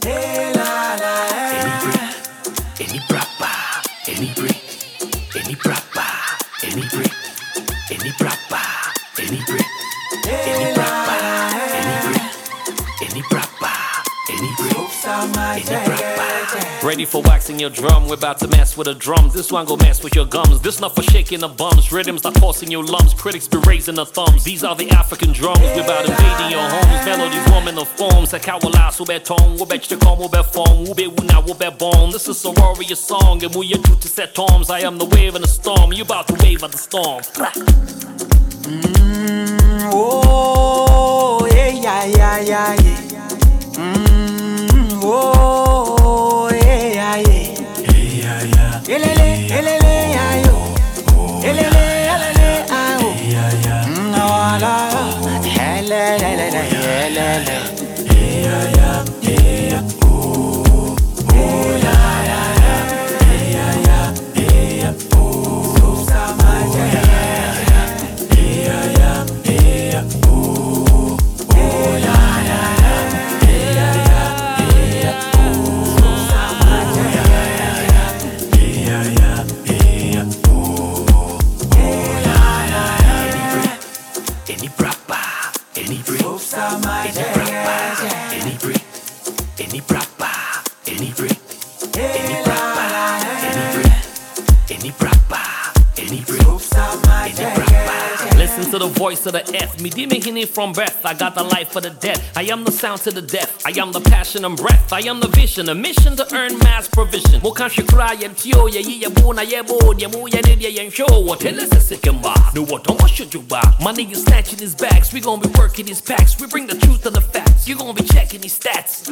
Hey la la, any brapa, any brick, any brapa, any brick, any brapa, any brick, any brapa, any brick, any brapa, any brick, any brapa. Ready for waxing your drum, we're about to mess with the drums. This one go mess with your gums. This not for shaking the bums. Rhythms not forcing your lumps. Critics be raising the thumbs. These are the African drums. We're about invading your homes. Melodies warm in the forms. A kawalas will be tongue, will be chikon, will be phone, will be wuna, will be bone. This is a warrior song, and we are true to set toms. I am the wave in the storm. You about to wave at the storm. Oh, yeah, yeah, yeah, yeah, yeah. Oh, yeah, yeah, yeah. Elele, elele, ayo. Elele, elele, ayo. No, la, elele, elele, elele. Any brapa, any brick, any brapa, any brick, any brapa, any brick, any brapa, any brick, any brapa, any brick, any brapa. Listen to the voice of the F. Me making it from breath. I got the life for the dead. I am the sound to the deaf. I am the passion and breath. I am the vision, a mission to earn mass provision. Mo kan shikra ya tio ya yi ya bu na ya bo ya mu ya ne ya show. What tell us a second bar. No what don't should you buy. My niggas snatching his bags. We gon' be working his packs. We bring the truth to the facts. You gon' be checking these stats.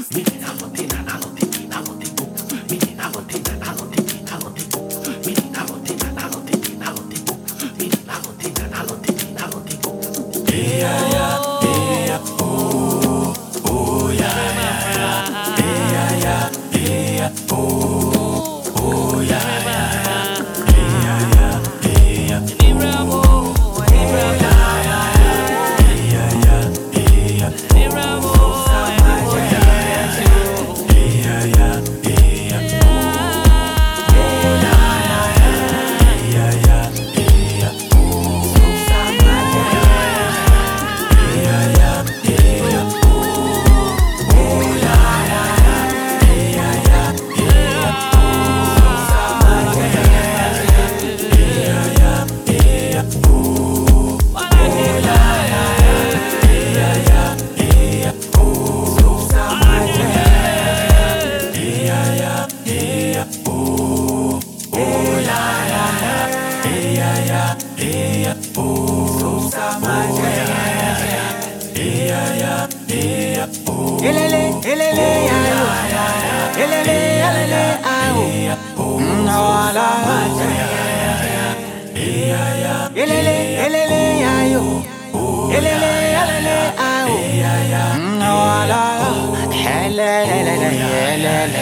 Elele, elele, ayo. Elele, elele, ayo. No, la, elele, elele, ayo. Elele, elele, ayo. No, la, elele, elele, elele.